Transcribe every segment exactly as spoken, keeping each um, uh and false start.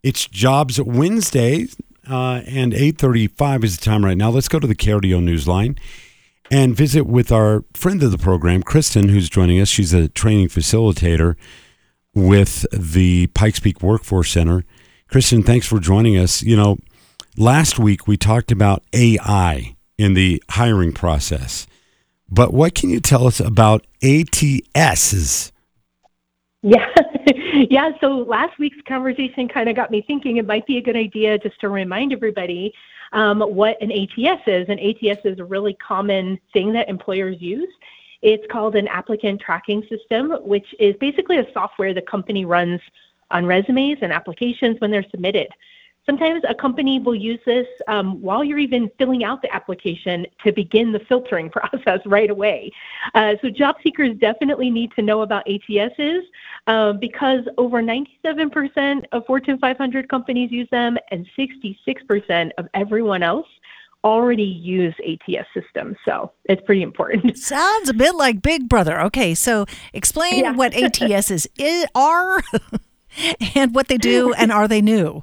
It's Jobs Wednesday, uh, and eight thirty-five is the time right now. Let's go to the K R D O Newsline and visit with our friend of the program, Kristen, who's joining us. She's a training facilitator with the Pikes Peak Workforce Center. Kristen, thanks for joining us. You know, last week we talked about A I in the hiring process, but what can you tell us about A T Ss? Yeah, yeah. So last week's conversation kind of got me thinking it might be a good idea just to remind everybody um, what an A T S is. An A T S is a really common thing that employers use. It's called an applicant tracking system, which is basically a software the company runs on resumes and applications when they're submitted. Sometimes a company will use this um, while you're even filling out the application to begin the filtering process right away. Uh, so job seekers definitely need to know about A T Ss um, because over ninety-seven percent of Fortune five hundred companies use them and sixty-six percent of everyone else already use A T S systems. So it's pretty important. Sounds a bit like Big Brother. Okay, so explain Yeah. what A T Ss is, are and what they do, and are they new?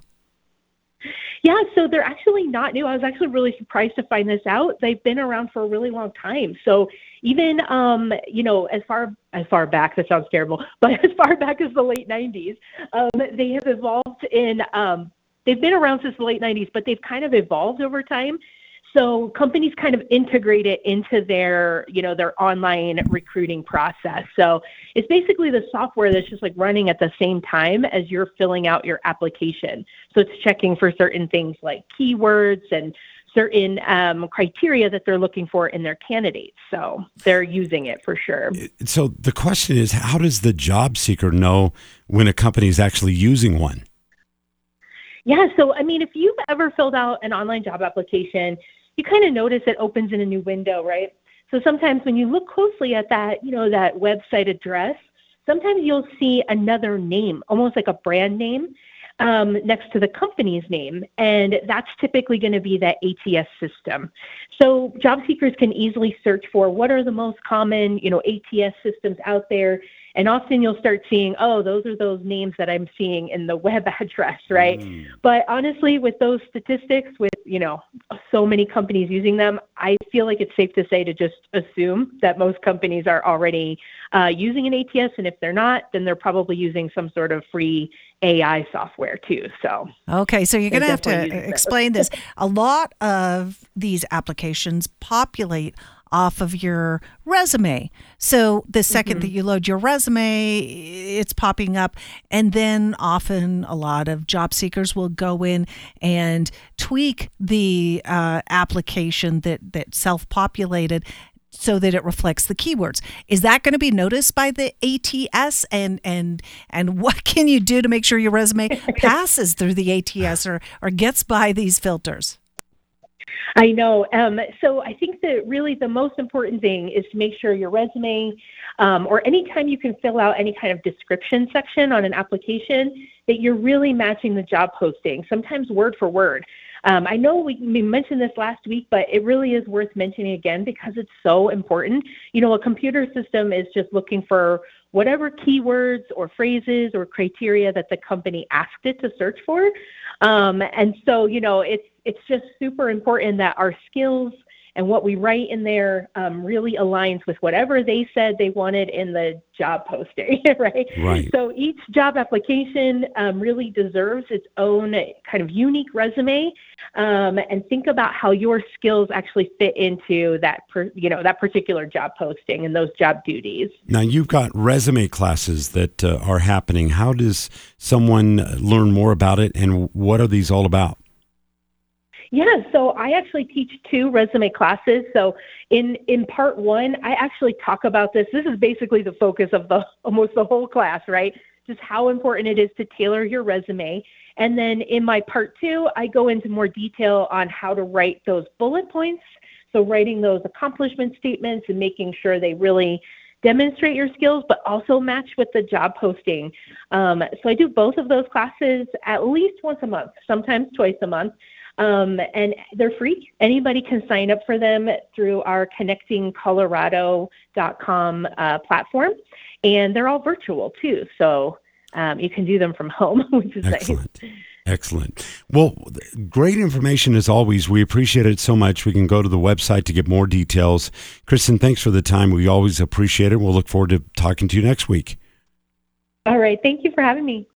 Yeah, so they're actually not new. I was actually really surprised to find this out. They've been around for a really long time. So even, um, you know, as far as far back, that sounds terrible, but as far back as the late nineties, um, they have evolved in, um, they've been around since the late nineties, but they've kind of evolved over time. So companies kind of integrate it into their, you know, their online recruiting process. So it's basically the software that's just like running at the same time as you're filling out your application. So it's checking for certain things like keywords and certain um, criteria that they're looking for in their candidates. So they're using it for sure. So the question is, how does the job seeker know when a company is actually using one? Yeah, so I mean, if you've ever filled out an online job application, you kind of notice it opens in a new window, right? So sometimes when you look closely at that, you know, that website address, sometimes you'll see another name, almost like a brand name, um, next to the company's name. And that's typically going to be that A T S system. So job seekers can easily search for what are the most common, you know, A T S systems out there. And often you'll start seeing, oh, those are those names that I'm seeing in the web address, right? Mm. But honestly, with those statistics, with, you know, so many companies using them, I feel like it's safe to say to just assume that most companies are already uh, using an A T S. And if they're not, then they're probably using some sort of free A I software too. So okay, so you're going to have to explain this. A lot of these applications populate off of your resume. So the second mm-hmm. that you load your resume, it's popping up. And then often a lot of job seekers will go in and tweak the uh, application that, that self-populated so that it reflects the keywords. Is that going to be noticed by the A T S? And and and what can you do to make sure your resume passes through the A T S or, or gets by these filters? I know. Um, so I think that really the most important thing is to make sure your resume um, or anytime you can fill out any kind of description section on an application that you're really matching the job posting, sometimes word for word. Um, I know we, we mentioned this last week, but it really is worth mentioning again because it's so important. You know, a computer system is just looking for whatever keywords or phrases or criteria that the company asked it to search for. Um, and so, you know, it's it's just super important that our skills and what we write in there um, really aligns with whatever they said they wanted in the job posting, right? Right. So each job application um, really deserves its own kind of unique resume, um, and think about how your skills actually fit into that, per, you know, that particular job posting and those job duties. Now, you've got resume classes that uh, are happening. How does someone learn more about it, and what are these all about? Yeah, so I actually teach two resume classes. So in, in part one, I actually talk about this. This is basically the focus of the almost the whole class, right? Just how important it is to tailor your resume. And then in my part two, I go into more detail on how to write those bullet points. So writing those accomplishment statements and making sure they really demonstrate your skills, but also match with the job posting. Um, so I do both of those classes at least once a month, sometimes twice a month. Um, and they're free. Anybody can sign up for them through our connecting colorado dot com uh, platform. And they're all virtual too. So um, you can do them from home, which is Excellent. nice. Excellent. Well, great information as always. We appreciate it so much. We can go to the website to get more details. Kristen, thanks for the time. We always appreciate it. We'll look forward to talking to you next week. All right. Thank you for having me.